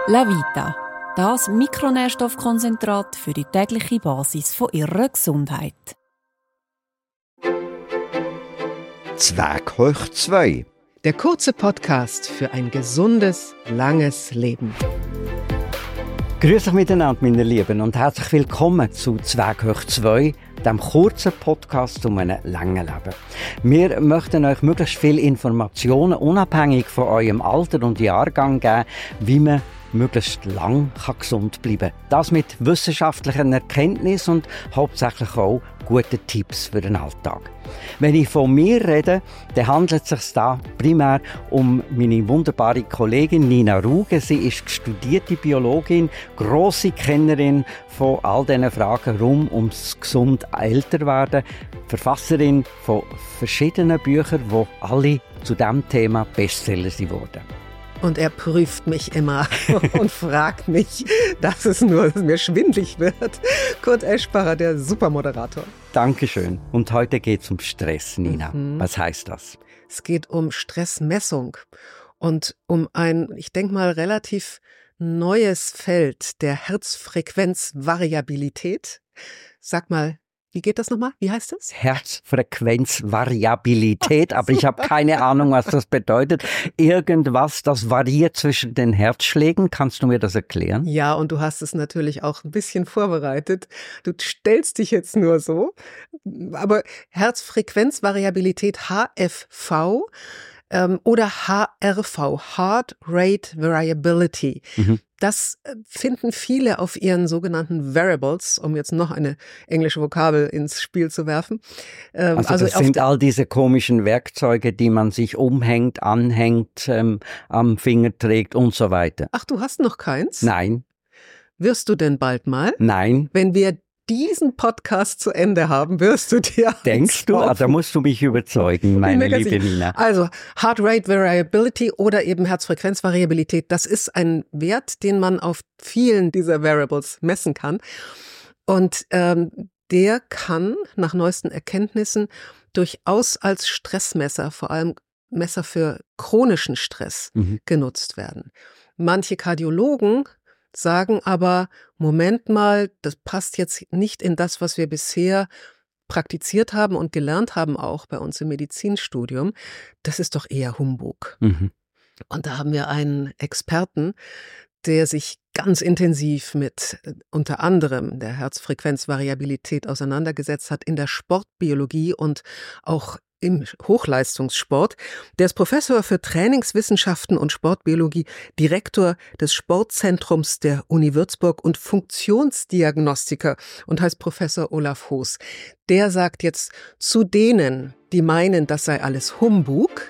La Vita, das Mikronährstoffkonzentrat für die tägliche Basis von Ihrer Gesundheit. Zwerg hoch 2. Der kurze Podcast für ein gesundes, langes Leben. Grüß euch miteinander, meine Lieben, und herzlich willkommen zu Zwerg hoch 2, dem kurzen Podcast zu einem langen Leben. Wir möchten euch möglichst viele Informationen, unabhängig von eurem Alter und Jahrgang, geben, wie man möglichst lang gesund bleiben kann. Das mit wissenschaftlichen Erkenntnissen und hauptsächlich auch guten Tipps für den Alltag. Wenn ich von mir rede, dann handelt es sich da primär um meine wunderbare Kollegin Nina Ruge. Sie ist studierte Biologin, grosse Kennerin von all diesen Fragen rund ums gesund Älterwerden, Verfasserin von verschiedenen Büchern, die alle zu diesem Thema Bestseller wurden. Und er prüft mich immer und fragt mich, dass es mir schwindlig wird. Kurt Eschbacher, der Supermoderator. Dankeschön. Und heute geht es um Stress, Nina. Was heißt das? Es geht um Stressmessung und um ein, ich denke mal, relativ neues Feld der Herzfrequenzvariabilität. Sag mal, wie geht das nochmal? Wie heißt das? Herzfrequenzvariabilität, aber ich habe keine Ahnung, was das bedeutet. Irgendwas, das variiert zwischen den Herzschlägen. Kannst du mir das erklären? Ja, und du hast es natürlich auch ein bisschen vorbereitet. Du stellst dich jetzt nur so. Aber Herzfrequenzvariabilität, HFV, oder HRV, Heart Rate Variability. Das finden viele auf ihren sogenannten Variables, um jetzt noch eine englische Vokabel ins Spiel zu werfen. Also das sind all diese komischen Werkzeuge, die man sich umhängt, anhängt, am Finger trägt und so weiter. Ach, du hast noch keins? Nein. Wirst du denn bald mal? Nein. Wenn wir diesen Podcast zu Ende haben, wirst du dir... Denkst du? Da musst du mich überzeugen, meine liebe Nina. Also Heart Rate Variability oder eben Herzfrequenzvariabilität, das ist ein Wert, den man auf vielen dieser Variables messen kann. Und der kann nach neuesten Erkenntnissen durchaus als Stressmesser, vor allem Messer für chronischen Stress, genutzt werden. Manche Kardiologen sagen aber, Moment mal, das passt jetzt nicht in das, was wir bisher praktiziert haben und gelernt haben, auch bei uns im Medizinstudium. Das ist doch eher Humbug. Und da haben wir einen Experten, der sich ganz intensiv mit unter anderem der Herzfrequenzvariabilität auseinandergesetzt hat in der Sportbiologie und auch im Hochleistungssport. Der ist Professor für Trainingswissenschaften und Sportbiologie, Direktor des Sportzentrums der Uni Würzburg und Funktionsdiagnostiker und heißt Professor Olaf Hoos. Der sagt jetzt zu denen, die meinen, das sei alles Humbug.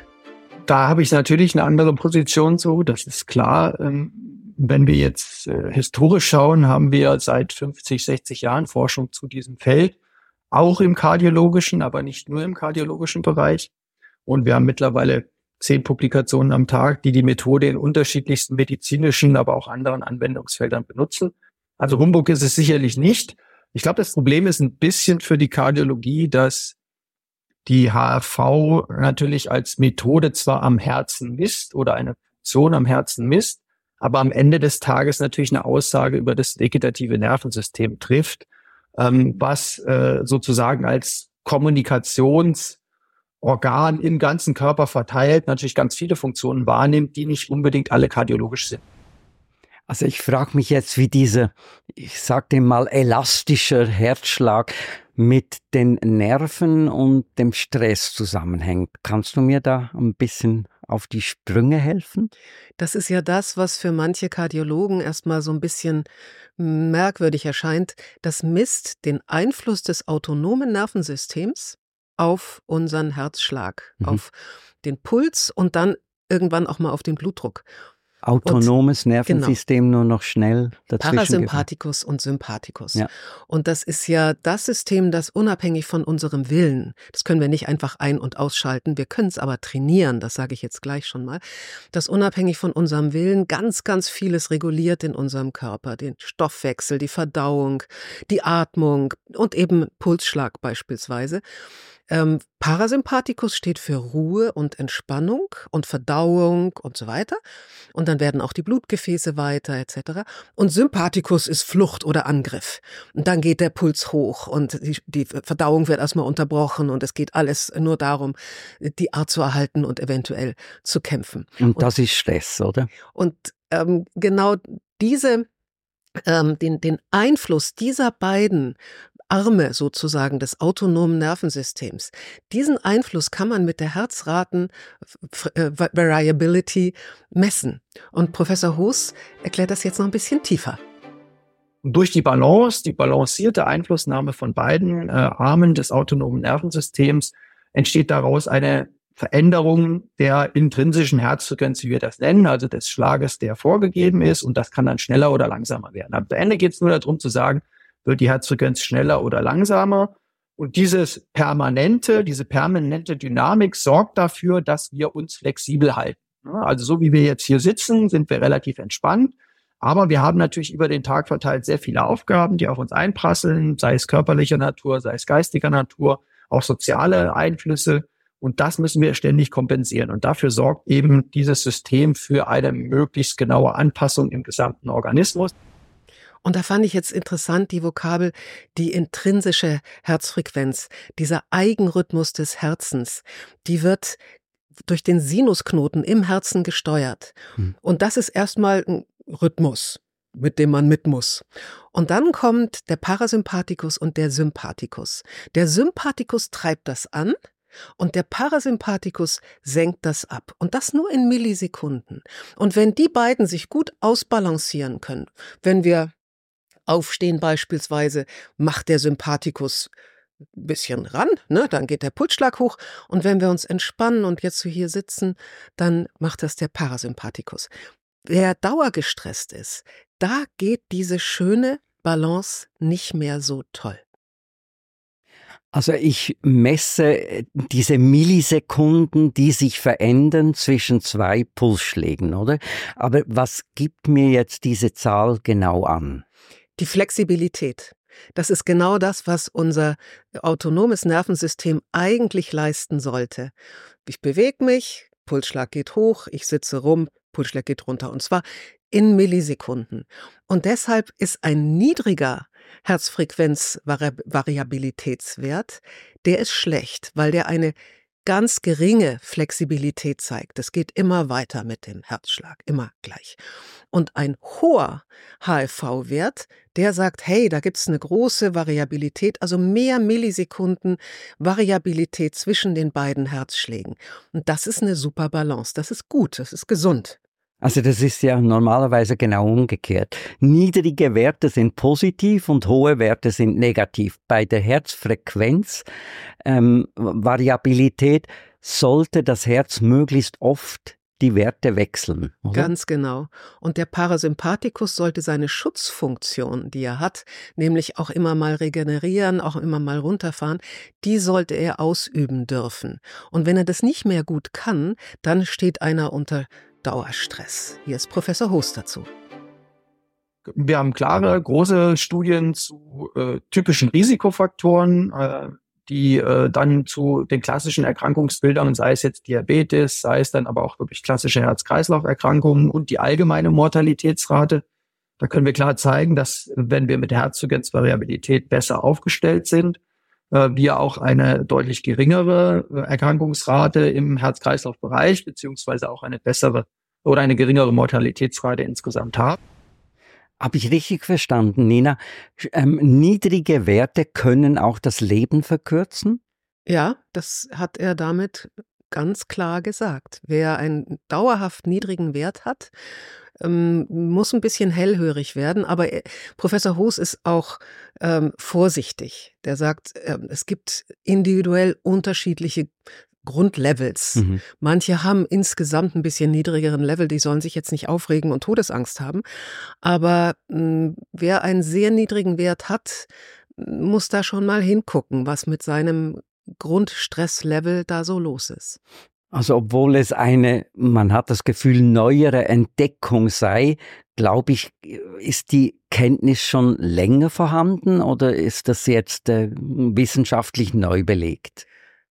Da habe ich natürlich eine andere Position zu, das ist klar. Wenn wir jetzt historisch schauen, haben wir seit 50, 60 Jahren Forschung zu diesem Feld. Auch im kardiologischen, aber nicht nur im kardiologischen Bereich. Und wir haben mittlerweile 10 Publikationen am Tag, die die Methode in unterschiedlichsten medizinischen, aber auch anderen Anwendungsfeldern benutzen. Also Humbug ist es sicherlich nicht. Ich glaube, das Problem ist ein bisschen für die Kardiologie, dass die HRV natürlich als Methode zwar am Herzen misst oder eine Funktion am Herzen misst, aber am Ende des Tages natürlich eine Aussage über das vegetative Nervensystem trifft, was sozusagen als Kommunikationsorgan im ganzen Körper verteilt natürlich ganz viele Funktionen wahrnimmt, die nicht unbedingt alle kardiologisch sind. Also ich frage mich jetzt, wie dieser, ich sag dem mal, elastischer Herzschlag mit den Nerven und dem Stress zusammenhängt. Kannst du mir da ein bisschen auf die Sprünge helfen? Das ist ja das, was für manche Kardiologen erstmal so ein bisschen merkwürdig erscheint. Das misst den Einfluss des autonomen Nervensystems auf unseren Herzschlag, auf den Puls und dann irgendwann auch mal auf den Blutdruck. Autonomes Nervensystem, nur noch schnell dazwischen. Parasympathikus und Sympathikus. Ja. Und das ist ja das System, das unabhängig von unserem Willen, das können wir nicht einfach ein- und ausschalten, wir können es aber trainieren, das sage ich jetzt gleich schon mal, das unabhängig von unserem Willen ganz, ganz vieles reguliert in unserem Körper, den Stoffwechsel, die Verdauung, die Atmung und eben Pulsschlag beispielsweise. Parasympathikus steht für Ruhe und Entspannung und Verdauung und so weiter. Und dann werden auch die Blutgefäße weiter etc. Und Sympathikus ist Flucht oder Angriff. Und dann geht der Puls hoch und die Verdauung wird erstmal unterbrochen und es geht alles nur darum, die Art zu erhalten und eventuell zu kämpfen. Und das ist Stress, oder? Und genau den Einfluss dieser beiden Arme sozusagen des autonomen Nervensystems. Diesen Einfluss kann man mit der Herzraten-Variability messen. Und Professor Hoos erklärt das jetzt noch ein bisschen tiefer. Durch die balancierte Einflussnahme von beiden Armen des autonomen Nervensystems entsteht daraus eine Veränderung der intrinsischen Herzfrequenz, wie wir das nennen, also des Schlages, der vorgegeben ist. Und das kann dann schneller oder langsamer werden. Am Ende geht es nur darum zu sagen, wird die Herzfrequenz schneller oder langsamer. Und diese permanente Dynamik sorgt dafür, dass wir uns flexibel halten. Also so wie wir jetzt hier sitzen, sind wir relativ entspannt. Aber wir haben natürlich über den Tag verteilt sehr viele Aufgaben, die auf uns einprasseln, sei es körperlicher Natur, sei es geistiger Natur, auch soziale Einflüsse. Und das müssen wir ständig kompensieren. Und dafür sorgt eben dieses System für eine möglichst genaue Anpassung im gesamten Organismus. Und da fand ich jetzt interessant die Vokabel, die intrinsische Herzfrequenz, dieser Eigenrhythmus des Herzens, die wird durch den Sinusknoten im Herzen gesteuert. Und das ist erstmal ein Rhythmus, mit dem man mit muss. Und dann kommt der Parasympathikus und der Sympathikus. Der Sympathikus treibt das an und der Parasympathikus senkt das ab. Und das nur in Millisekunden. Und wenn die beiden sich gut ausbalancieren können, wenn wir aufstehen beispielsweise, macht der Sympathikus ein bisschen ran, ne? Dann geht der Pulsschlag hoch. Und wenn wir uns entspannen und jetzt so hier sitzen, dann macht das der Parasympathikus. Wer dauergestresst ist, da geht diese schöne Balance nicht mehr so toll. Also ich messe diese Millisekunden, die sich verändern zwischen zwei Pulsschlägen, oder? Aber was gibt mir jetzt diese Zahl genau an? Die Flexibilität. Das ist genau das, was unser autonomes Nervensystem eigentlich leisten sollte. Ich bewege mich, Pulsschlag geht hoch, ich sitze rum, Pulsschlag geht runter. Und zwar in Millisekunden. Und deshalb ist ein niedriger Herzfrequenzvariabilitätswert, der ist schlecht, weil der eine ganz geringe Flexibilität zeigt. Das geht immer weiter mit dem Herzschlag, immer gleich. Und ein hoher HFV-Wert, der sagt, hey, da gibt es eine große Variabilität, also mehr Millisekunden Variabilität zwischen den beiden Herzschlägen. Und das ist eine super Balance, das ist gut, das ist gesund. Also das ist ja normalerweise genau umgekehrt. Niedrige Werte sind positiv und hohe Werte sind negativ. Bei der Herzfrequenz, Variabilität, sollte das Herz möglichst oft die Werte wechseln, oder? Ganz genau. Und der Parasympathikus sollte seine Schutzfunktion, die er hat, nämlich auch immer mal regenerieren, auch immer mal runterfahren, die sollte er ausüben dürfen. Und wenn er das nicht mehr gut kann, dann steht einer unter Dauerstress. Hier ist Professor Hoos dazu. Wir haben klare, große Studien zu typischen Risikofaktoren, die dann zu den klassischen Erkrankungsbildern, sei es jetzt Diabetes, sei es dann aber auch wirklich klassische Herz-Kreislauf-Erkrankungen und die allgemeine Mortalitätsrate. Da können wir klar zeigen, dass wenn wir mit der Herzfrequenzvariabilität besser aufgestellt sind, wir auch eine deutlich geringere Erkrankungsrate im Herz-Kreislauf-Bereich beziehungsweise auch eine bessere oder eine geringere Mortalitätsrate insgesamt haben. Habe ich richtig verstanden, Nina? Niedrige Werte können auch das Leben verkürzen? Ja, das hat er damit ganz klar gesagt. Wer einen dauerhaft niedrigen Wert hat, muss ein bisschen hellhörig werden. Aber Professor Hoos ist auch vorsichtig. Der sagt, es gibt individuell unterschiedliche Grundlevels. Manche haben insgesamt ein bisschen niedrigeren Level, die sollen sich jetzt nicht aufregen und Todesangst haben. Aber wer einen sehr niedrigen Wert hat, muss da schon mal hingucken, was mit seinem Grundstresslevel da so los ist. Also obwohl es man hat das Gefühl, neuere Entdeckung sei, glaube ich, ist die Kenntnis schon länger vorhanden oder ist das jetzt wissenschaftlich neu belegt?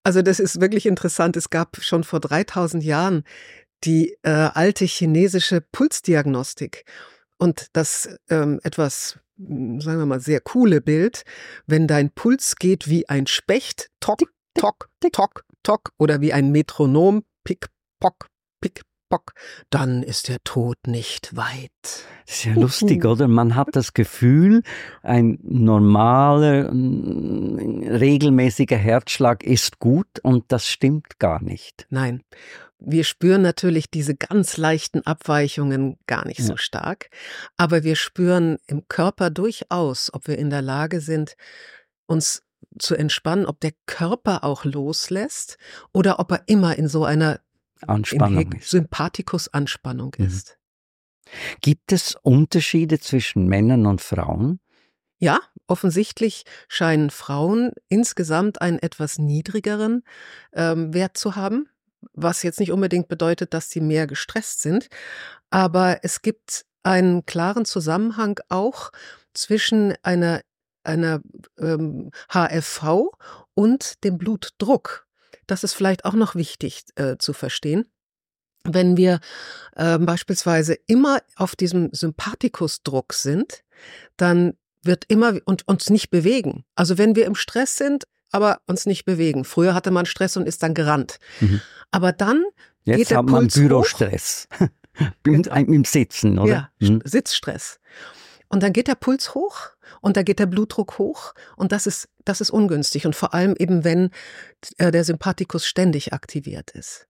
Also das ist wirklich interessant. Es gab schon vor 3000 Jahren die alte chinesische Pulsdiagnostik und das etwas, sagen wir mal, sehr coole Bild, wenn dein Puls geht wie ein Specht, tock, tock, tock, tock, oder wie ein Metronom, pick, pock, pick, pock, dann ist der Tod nicht weit. Das ist ja lustig, oder? Man hat das Gefühl, ein normaler, regelmäßiger Herzschlag ist gut und das stimmt gar nicht. Nein, wir spüren natürlich diese ganz leichten Abweichungen gar nicht so stark, aber wir spüren im Körper durchaus, ob wir in der Lage sind, uns zu entspannen, ob der Körper auch loslässt oder ob er immer in so einer Anspannung ist. Sympathikus-Anspannung ist. Gibt es Unterschiede zwischen Männern und Frauen? Ja, offensichtlich scheinen Frauen insgesamt einen etwas niedrigeren Wert zu haben, was jetzt nicht unbedingt bedeutet, dass sie mehr gestresst sind, aber es gibt einen klaren Zusammenhang auch zwischen einer HRV und dem Blutdruck. Das ist vielleicht auch noch wichtig zu verstehen. Wenn wir beispielsweise immer auf diesem Sympathikusdruck sind, dann wird immer und uns nicht bewegen. Also wenn wir im Stress sind, aber uns nicht bewegen. Früher hatte man Stress und ist dann gerannt. Aber dann jetzt geht der hat man Puls Bürostress. Im Sitzen, oder? Ja, Sitzstress. Und dann geht der Puls hoch und da geht der Blutdruck hoch und das ist ungünstig und vor allem eben, wenn der Sympathikus ständig aktiviert ist.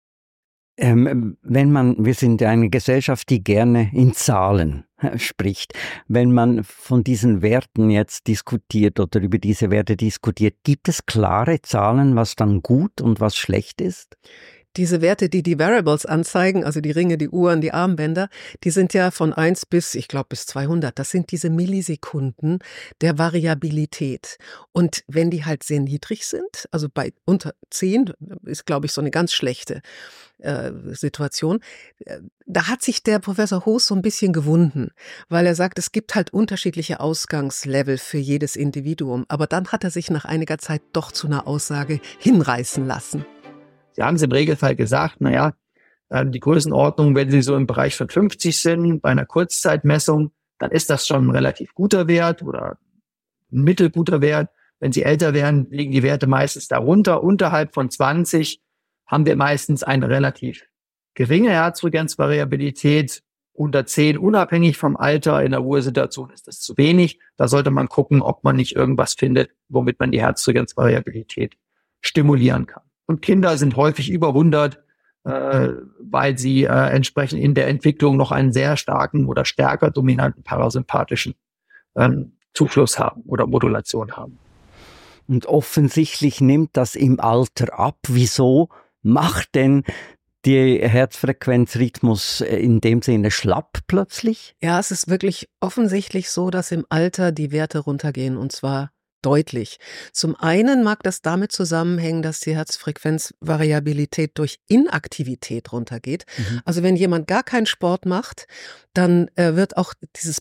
Wir sind eine Gesellschaft, die gerne in Zahlen spricht. Wenn man von diesen Werten jetzt diskutiert oder über diese Werte diskutiert, gibt es klare Zahlen, was dann gut und was schlecht ist? Diese Werte, die Wearables anzeigen, also die Ringe, die Uhren, die Armbänder, die sind ja von 1 bis 200. Das sind diese Millisekunden der Variabilität. Und wenn die halt sehr niedrig sind, also bei unter 10 ist, glaube ich, so eine ganz schlechte Situation, da hat sich der Professor Hoos so ein bisschen gewunden, weil er sagt, es gibt halt unterschiedliche Ausgangslevel für jedes Individuum. Aber dann hat er sich nach einiger Zeit doch zu einer Aussage hinreißen lassen. Sie haben es im Regelfall gesagt, die Größenordnung, wenn Sie so im Bereich von 50 sind, bei einer Kurzzeitmessung, dann ist das schon ein relativ guter Wert oder ein mittelguter Wert. Wenn Sie älter werden, liegen die Werte meistens darunter. Unterhalb von 20 haben wir meistens eine relativ geringe Herzfrequenzvariabilität. Unter 10, unabhängig vom Alter, in der Ruhesituation ist das zu wenig. Da sollte man gucken, ob man nicht irgendwas findet, womit man die Herzfrequenzvariabilität stimulieren kann. Und Kinder sind häufig über 100, weil sie entsprechend in der Entwicklung noch einen sehr starken oder stärker dominanten parasympathischen Zufluss haben oder Modulation haben. Und offensichtlich nimmt das im Alter ab. Wieso macht denn der Herzfrequenzrhythmus in dem Sinne schlapp plötzlich? Ja, es ist wirklich offensichtlich so, dass im Alter die Werte runtergehen und zwar deutlich. Zum einen mag das damit zusammenhängen, dass die Herzfrequenzvariabilität durch Inaktivität runtergeht. Also wenn jemand gar keinen Sport macht, dann wird auch dieses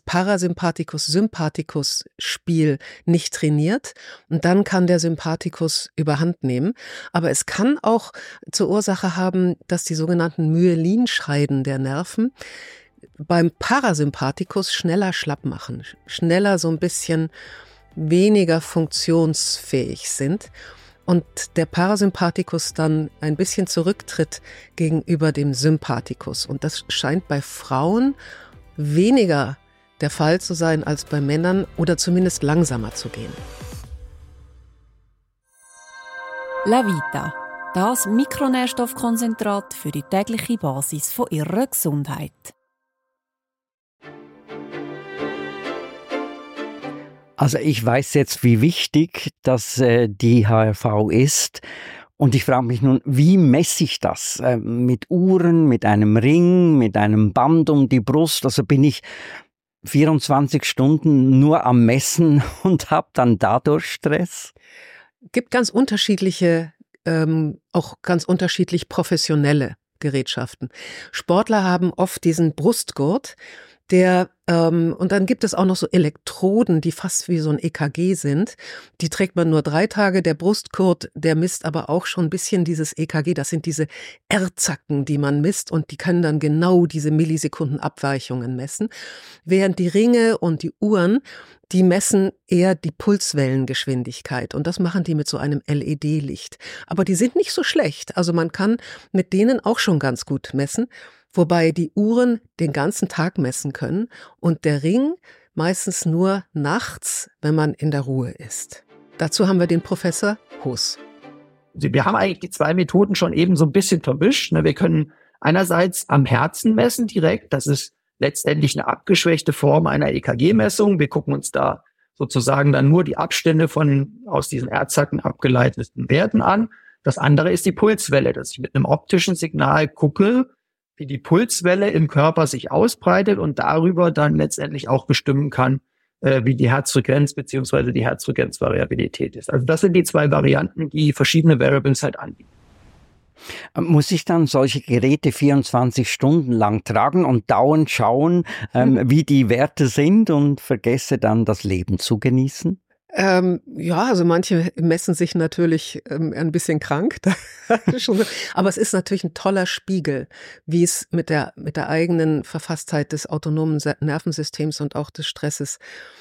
Parasympathikus-Sympathikus-Spiel nicht trainiert und dann kann der Sympathikus überhand nehmen. Aber es kann auch zur Ursache haben, dass die sogenannten Myelinscheiden der Nerven beim Parasympathikus schneller schlapp machen, schneller so ein bisschen weniger funktionsfähig sind und der Parasympathikus dann ein bisschen zurücktritt gegenüber dem Sympathikus. Und das scheint bei Frauen weniger der Fall zu sein als bei Männern oder zumindest langsamer zu gehen. La Vita, das Mikronährstoffkonzentrat für die tägliche Basis von Ihrer Gesundheit. Also ich weiß jetzt, wie wichtig das die HRV ist. Und ich frage mich nun, wie messe ich das? Mit Uhren, mit einem Ring, mit einem Band um die Brust? Also bin ich 24 Stunden nur am Messen und habe dann dadurch Stress? Gibt ganz unterschiedliche, auch ganz unterschiedlich professionelle Gerätschaften. Sportler haben oft diesen Brustgurt, Und dann gibt es auch noch so Elektroden, die fast wie so ein EKG sind. Die trägt man nur 3 Tage. Der Brustgurt, der misst aber auch schon ein bisschen dieses EKG. Das sind diese R-Zacken, die man misst und die können dann genau diese Millisekundenabweichungen messen. Während die Ringe und die Uhren, die messen eher die Pulswellengeschwindigkeit und das machen die mit so einem LED-Licht. Aber die sind nicht so schlecht. Also man kann mit denen auch schon ganz gut messen. Wobei die Uhren den ganzen Tag messen können und der Ring meistens nur nachts, wenn man in der Ruhe ist. Dazu haben wir den Professor Hoos. Wir haben eigentlich die 2 Methoden schon eben so ein bisschen vermischt. Wir können einerseits am Herzen messen direkt. Das ist letztendlich eine abgeschwächte Form einer EKG-Messung. Wir gucken uns da sozusagen dann nur die Abstände von aus diesen R-Zacken abgeleiteten Werten an. Das andere ist die Pulswelle, dass ich mit einem optischen Signal gucke, wie die Pulswelle im Körper sich ausbreitet und darüber dann letztendlich auch bestimmen kann, wie die Herzfrequenz bzw. die Herzfrequenzvariabilität ist. Also das sind die 2 Varianten, die verschiedene Variables halt anbieten. Muss ich dann solche Geräte 24 Stunden lang tragen und dauernd schauen, wie die Werte sind und vergesse dann das Leben zu genießen? Ja, also manche messen sich natürlich ein bisschen krank, aber es ist natürlich ein toller Spiegel, wie es mit der eigenen Verfasstheit des autonomen Nervensystems und auch des Stresses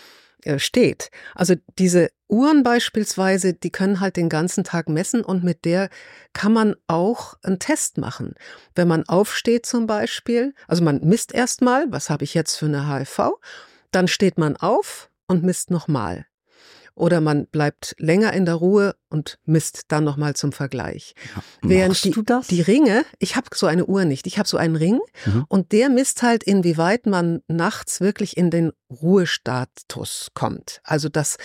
steht. Also diese Uhren beispielsweise, die können halt den ganzen Tag messen und mit der kann man auch einen Test machen. Wenn man aufsteht zum Beispiel, also man misst erstmal, was habe ich jetzt für eine HFV, dann steht man auf und misst nochmal. Oder man bleibt länger in der Ruhe und misst dann nochmal zum Vergleich. Ja, während du das? Die Ringe, ich habe so eine Uhr nicht, ich habe so einen Ring und der misst halt, inwieweit man nachts wirklich in den Ruhestatus kommt. Also dass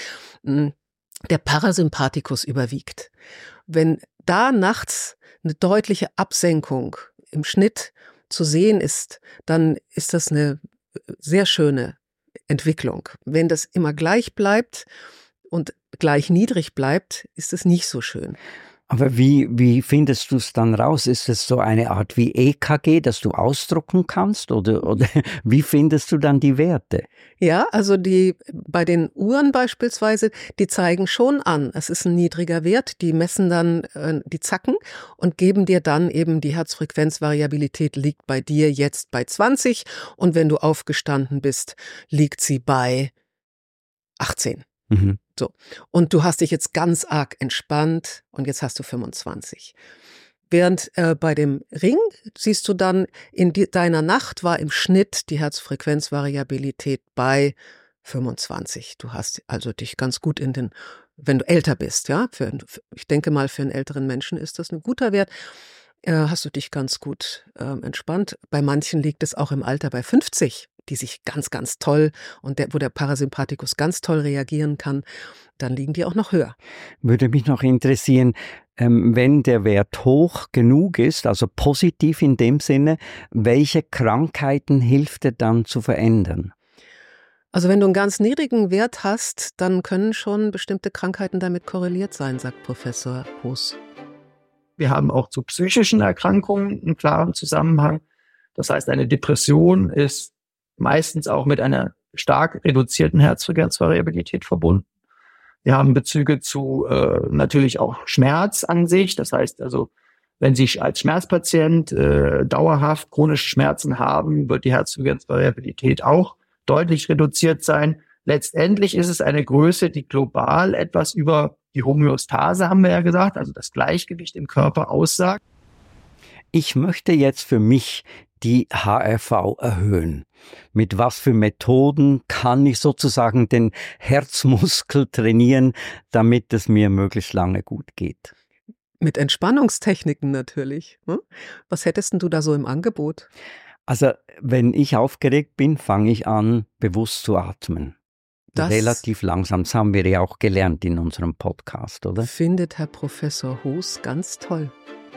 der Parasympathikus überwiegt. Wenn da nachts eine deutliche Absenkung im Schnitt zu sehen ist, dann ist das eine sehr schöne Entwicklung. Wenn das immer gleich bleibt und gleich niedrig bleibt, ist es nicht so schön. Aber wie findest du es dann raus? Ist es so eine Art wie EKG, das du ausdrucken kannst? Oder wie findest du dann die Werte? Ja, also bei den Uhren beispielsweise, die zeigen schon an, es ist ein niedriger Wert, die messen dann die Zacken und geben dir dann eben die Herzfrequenzvariabilität liegt bei dir jetzt bei 20 und wenn du aufgestanden bist, liegt sie bei 18. So. Und du hast dich jetzt ganz arg entspannt und jetzt hast du 25. Während bei dem Ring siehst du dann, in deiner Nacht war im Schnitt die Herzfrequenzvariabilität bei 25. Du hast also dich ganz gut wenn du älter bist, ja, ich denke mal, für einen älteren Menschen ist das ein guter Wert, hast du dich ganz gut entspannt. Bei manchen liegt es auch im Alter bei 50. Die sich ganz, ganz toll und wo der Parasympathikus ganz toll reagieren kann, dann liegen die auch noch höher. Würde mich noch interessieren, wenn der Wert hoch genug ist, also positiv in dem Sinne, welche Krankheiten hilft er dann zu verändern? Also wenn du einen ganz niedrigen Wert hast, dann können schon bestimmte Krankheiten damit korreliert sein, sagt Professor Hoos. Wir haben auch zu psychischen Erkrankungen einen klaren Zusammenhang. Das heißt, eine Depression ist meistens auch mit einer stark reduzierten Herzfrequenzvariabilität verbunden. Wir haben Bezüge zu natürlich auch Schmerz an sich. Das heißt also, wenn Sie als Schmerzpatient dauerhaft chronische Schmerzen haben, wird die Herzfrequenzvariabilität auch deutlich reduziert sein. Letztendlich ist es eine Größe, die global etwas über die Homöostase, haben wir ja gesagt, also das Gleichgewicht im Körper aussagt. Ich möchte jetzt für mich die HRV erhöhen. Mit was für Methoden kann ich sozusagen den Herzmuskel trainieren, damit es mir möglichst lange gut geht? Mit Entspannungstechniken natürlich. Was hättest denn du da so im Angebot? Also, wenn ich aufgeregt bin, fange ich an, bewusst zu atmen. Relativ langsam. Das haben wir ja auch gelernt in unserem Podcast, oder? Findet Herr Professor Hoos ganz toll.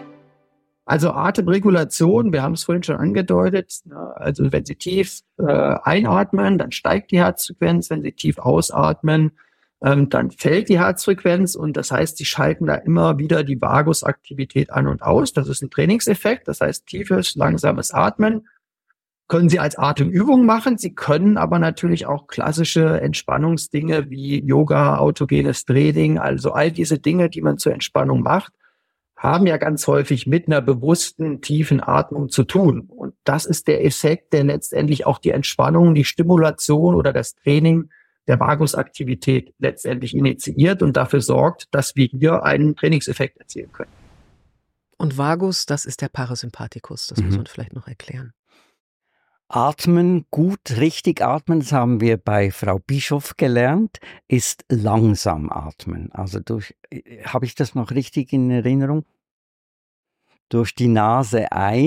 Also Atemregulation, wir haben es vorhin schon angedeutet, also wenn Sie tief einatmen, dann steigt die Herzfrequenz, wenn Sie tief ausatmen, dann fällt die Herzfrequenz und das heißt, Sie schalten da immer wieder die Vagusaktivität an und aus. Das ist ein Trainingseffekt, das heißt tiefes, langsames Atmen können Sie als Atemübung machen. Sie können aber natürlich auch klassische Entspannungsdinge wie Yoga, autogenes Training, also all diese Dinge, die man zur Entspannung macht, haben ja ganz häufig mit einer bewussten, tiefen Atmung zu tun. Und das ist der Effekt, der letztendlich auch die Entspannung, die Stimulation oder das Training der Vagusaktivität letztendlich initiiert und dafür sorgt, dass wir hier einen Trainingseffekt erzielen können. Und Vagus, das ist der Parasympathikus, das muss man vielleicht noch erklären. Atmen, gut, richtig atmen, das haben wir bei Frau Bischof gelernt, ist langsam atmen. Also habe ich das noch richtig in Erinnerung? Durch die Nase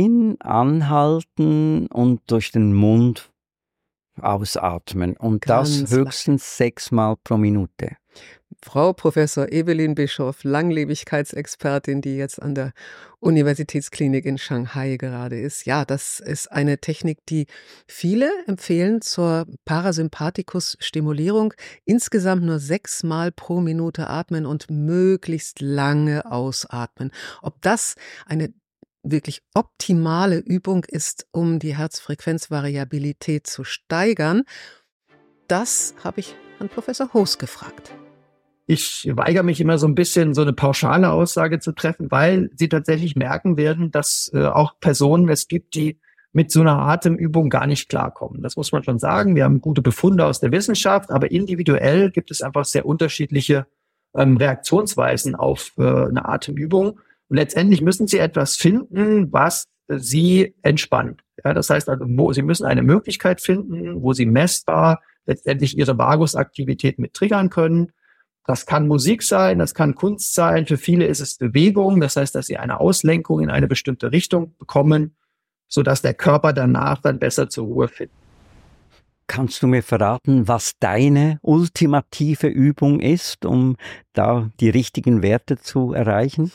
anhalten und durch den Mund ausatmen. Und Ganz das höchstens 6-mal pro Minute. Frau Professor Evelyn Bischof, Langlebigkeitsexpertin, die jetzt an der Universitätsklinik in Shanghai gerade ist. Ja, das ist eine Technik, die viele empfehlen zur Parasympathikus-Stimulierung. Insgesamt nur 6-mal pro Minute atmen und möglichst lange ausatmen. Ob das eine wirklich optimale Übung ist, um die Herzfrequenzvariabilität zu steigern, das habe ich an Professor Hoos gefragt. Ich weigere mich immer so ein bisschen, so eine pauschale Aussage zu treffen, weil Sie tatsächlich merken werden, dass auch Personen es gibt, die mit so einer Atemübung gar nicht klarkommen. Das muss man schon sagen. Wir haben gute Befunde aus der Wissenschaft, aber individuell gibt es einfach sehr unterschiedliche Reaktionsweisen auf eine Atemübung. Und letztendlich müssen Sie etwas finden, was Sie entspannt. Ja, das heißt also, Sie müssen eine Möglichkeit finden, wo Sie messbar letztendlich Ihre Vagusaktivität mit triggern können. Das kann Musik sein, das kann Kunst sein. Für viele ist es Bewegung. Das heißt, dass sie eine Auslenkung in eine bestimmte Richtung bekommen, sodass der Körper danach dann besser zur Ruhe findet. Kannst du mir verraten, was deine ultimative Übung ist, um da die richtigen Werte zu erreichen?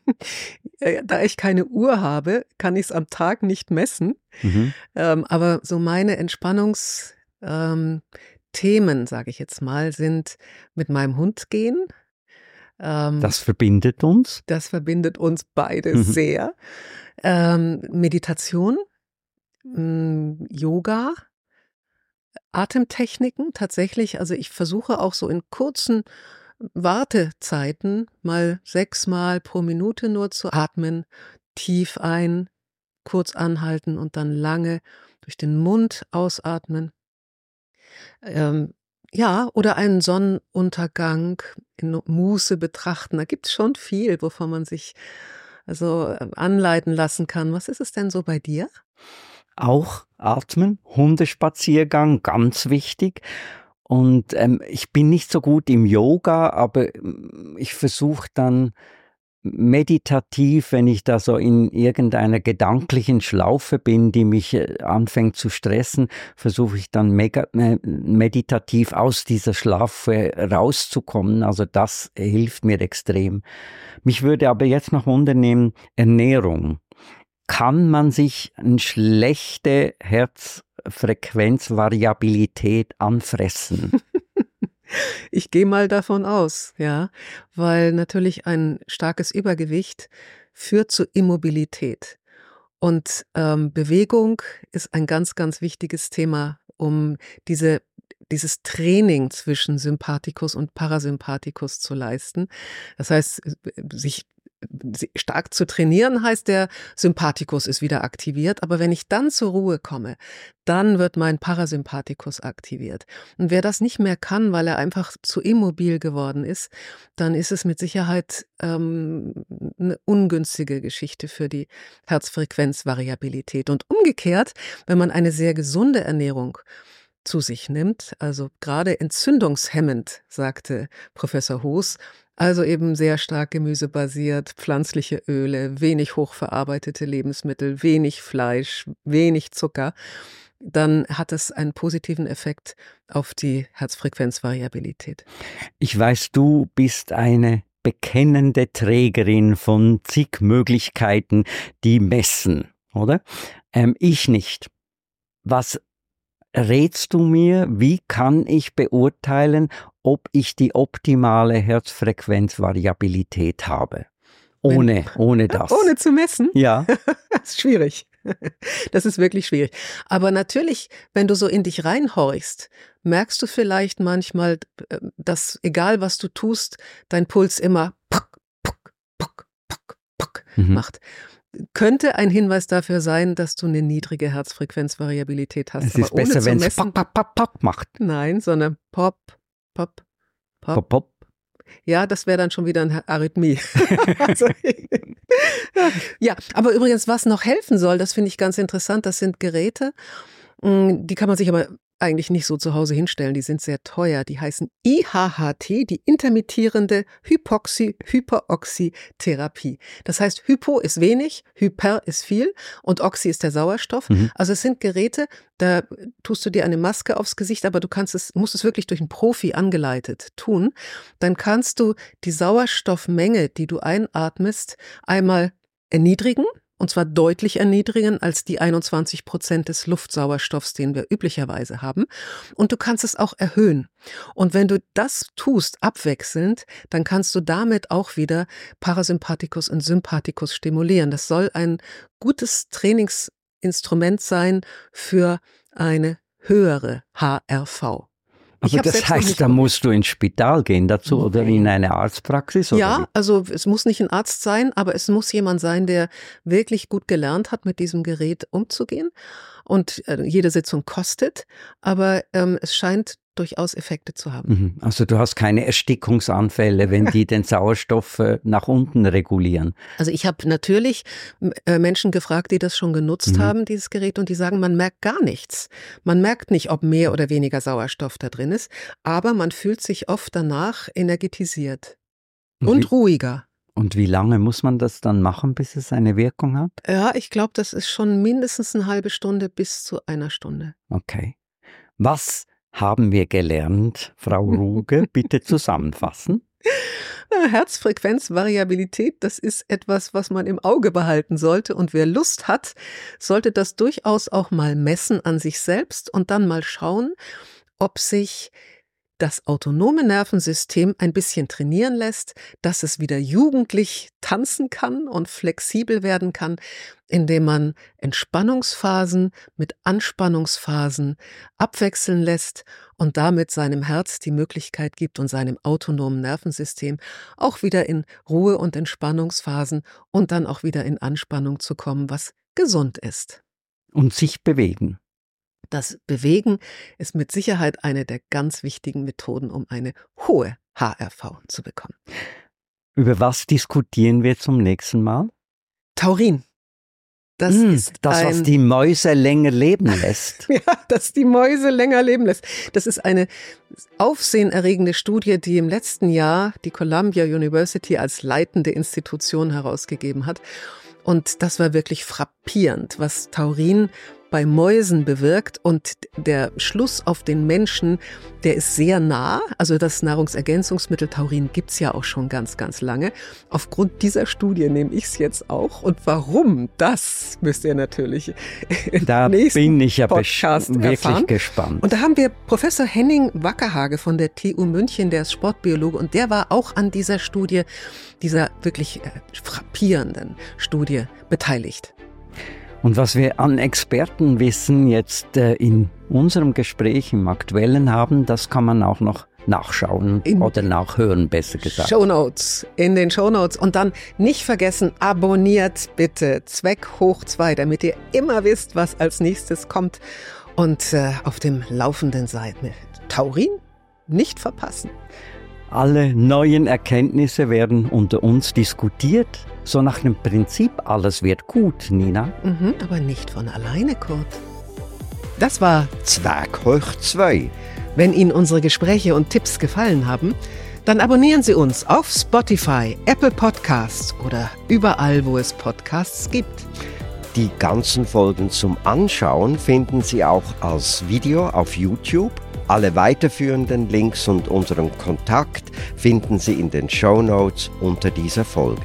Da ich keine Uhr habe, kann ich es am Tag nicht messen. Aber so meine Entspannungsthemen, sage ich jetzt mal, sind mit meinem Hund gehen. Das verbindet uns? Das verbindet uns beide sehr. Meditation, Yoga, Atemtechniken tatsächlich. Also ich versuche auch so in kurzen Wartezeiten mal 6-mal pro Minute nur zu atmen, tief ein, kurz anhalten und dann lange durch den Mund ausatmen. Ja, oder einen Sonnenuntergang in Muße betrachten. Da gibt es schon viel, wovon man sich also anleiten lassen kann. Was ist es denn so bei dir? Auch atmen, Hundespaziergang, ganz wichtig. Und ich bin nicht so gut im Yoga, aber ich versuche dann meditativ, wenn ich da so in irgendeiner gedanklichen Schlaufe bin, die mich anfängt zu stressen, versuche ich dann meditativ aus dieser Schlaufe rauszukommen. Also das hilft mir extrem. Mich würde aber jetzt noch wundern, Ernährung. Kann man sich eine schlechte Herzfrequenzvariabilität anfressen? Ich gehe mal davon aus, ja, weil natürlich ein starkes Übergewicht führt zu Immobilität. Und Bewegung ist ein ganz, ganz wichtiges Thema, um dieses Training zwischen Sympathikus und Parasympathikus zu leisten. Das heißt, sich stark zu trainieren heißt, der Sympathikus ist wieder aktiviert, aber wenn ich dann zur Ruhe komme, dann wird mein Parasympathikus aktiviert. Und wer das nicht mehr kann, weil er einfach zu immobil geworden ist, dann ist es mit Sicherheit eine ungünstige Geschichte für die Herzfrequenzvariabilität. Und umgekehrt, wenn man eine sehr gesunde Ernährung zu sich nimmt, also gerade entzündungshemmend, sagte Professor Hoos, also eben sehr stark gemüsebasiert, pflanzliche Öle, wenig hochverarbeitete Lebensmittel, wenig Fleisch, wenig Zucker, dann hat es einen positiven Effekt auf die Herzfrequenzvariabilität. Ich weiß, du bist eine bekennende Trägerin von zig Möglichkeiten, die messen, oder? Ich nicht. Was rätst du mir, wie kann ich beurteilen, ob ich die optimale Herzfrequenzvariabilität habe? Ohne das. Ohne zu messen? Ja. Das ist schwierig. Das ist wirklich schwierig. Aber natürlich, wenn du so in dich reinhorchst, merkst du vielleicht manchmal, dass egal was du tust, dein Puls immer puck, puck, puck, puck, puck macht. Könnte ein Hinweis dafür sein, dass du eine niedrige Herzfrequenzvariabilität hast. Es ist aber besser, wenn es pop, pop, pop, pop macht. Nein, sondern pop, pop, pop. Pop, pop. Ja, das wäre dann schon wieder eine Arrhythmie. Also, ja, aber übrigens, was noch helfen soll, das finde ich ganz interessant, das sind Geräte, die kann man sich aber eigentlich nicht so zu Hause hinstellen, die sind sehr teuer. Die heißen IHHT, die intermittierende Hypoxie-Hyperoxie-Therapie. Das heißt, Hypo ist wenig, Hyper ist viel und Oxy ist der Sauerstoff. Also es sind Geräte, da tust du dir eine Maske aufs Gesicht, aber musst es wirklich durch einen Profi angeleitet tun. Dann kannst du die Sauerstoffmenge, die du einatmest, einmal erniedrigen. Und zwar deutlich erniedrigen als die 21% des Luftsauerstoffs, den wir üblicherweise haben. Und du kannst es auch erhöhen. Und wenn du das tust, abwechselnd, dann kannst du damit auch wieder Parasympathikus und Sympathikus stimulieren. Das soll ein gutes Trainingsinstrument sein für eine höhere HRV. Aber das heißt, da musst du ins Spital gehen dazu oder in eine Arztpraxis? Oder ja, also es muss nicht ein Arzt sein, aber es muss jemand sein, der wirklich gut gelernt hat, mit diesem Gerät umzugehen. Und jede Sitzung kostet, aber es scheint durchaus Effekte zu haben. Also du hast keine Erstickungsanfälle, wenn die den Sauerstoff nach unten regulieren? Also ich habe natürlich Menschen gefragt, die das schon genutzt haben, dieses Gerät, und die sagen, man merkt gar nichts. Man merkt nicht, ob mehr oder weniger Sauerstoff da drin ist, aber man fühlt sich oft danach energetisiert und ruhiger. Und wie lange muss man das dann machen, bis es eine Wirkung hat? Ja, ich glaube, das ist schon mindestens eine halbe Stunde bis zu einer Stunde. Okay. Was haben wir gelernt, Frau Ruge? Bitte zusammenfassen. Herzfrequenzvariabilität, das ist etwas, was man im Auge behalten sollte. Und wer Lust hat, sollte das durchaus auch mal messen an sich selbst und dann mal schauen, ob sich das autonome Nervensystem ein bisschen trainieren lässt, dass es wieder jugendlich tanzen kann und flexibel werden kann, indem man Entspannungsphasen mit Anspannungsphasen abwechseln lässt und damit seinem Herz die Möglichkeit gibt und seinem autonomen Nervensystem auch wieder in Ruhe- und Entspannungsphasen und dann auch wieder in Anspannung zu kommen, was gesund ist. Und sich bewegen. Das Bewegen ist mit Sicherheit eine der ganz wichtigen Methoden, um eine hohe HRV zu bekommen. Über was diskutieren wir zum nächsten Mal? Taurin. Das ist was die Mäuse länger leben lässt. Ja, das die Mäuse länger leben lässt. Das ist eine aufsehenerregende Studie, die im letzten Jahr die Columbia University als leitende Institution herausgegeben hat. Und das war wirklich frappierend, was Taurin bei Mäusen bewirkt, und der Schluss auf den Menschen, der ist sehr nah. Also das Nahrungsergänzungsmittel Taurin gibt's ja auch schon ganz, ganz lange. Aufgrund dieser Studie nehme ich es jetzt auch. Und warum, das müsst ihr natürlich da bin ich ja Podcast wirklich erfahren. gespannt. Und da haben wir Professor Henning Wackerhage von der TU München, der ist Sportbiologe, und der war auch an dieser Studie, dieser wirklich frappierenden Studie beteiligt. Und was wir an Expertenwissen jetzt in unserem Gespräch im Aktuellen haben, das kann man auch noch nachschauen oder nachhören, besser gesagt. In den Shownotes. Und dann nicht vergessen, abonniert bitte Zweck hoch 2, damit ihr immer wisst, was als nächstes kommt. Und auf dem Laufenden seid mit Taurin nicht verpassen. Alle neuen Erkenntnisse werden unter uns diskutiert. So nach dem Prinzip, alles wird gut, Nina. Aber nicht von alleine, Kurt. Das war Zwerg hoch 2. Wenn Ihnen unsere Gespräche und Tipps gefallen haben, dann abonnieren Sie uns auf Spotify, Apple Podcasts oder überall, wo es Podcasts gibt. Die ganzen Folgen zum Anschauen finden Sie auch als Video auf YouTube. Alle weiterführenden Links und unseren Kontakt finden Sie in den Shownotes unter dieser Folge.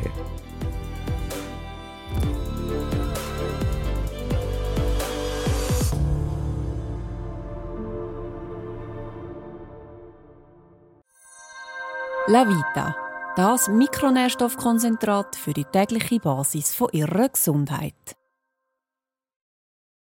La Vita, das Mikronährstoffkonzentrat für die tägliche Basis von Ihrer Gesundheit.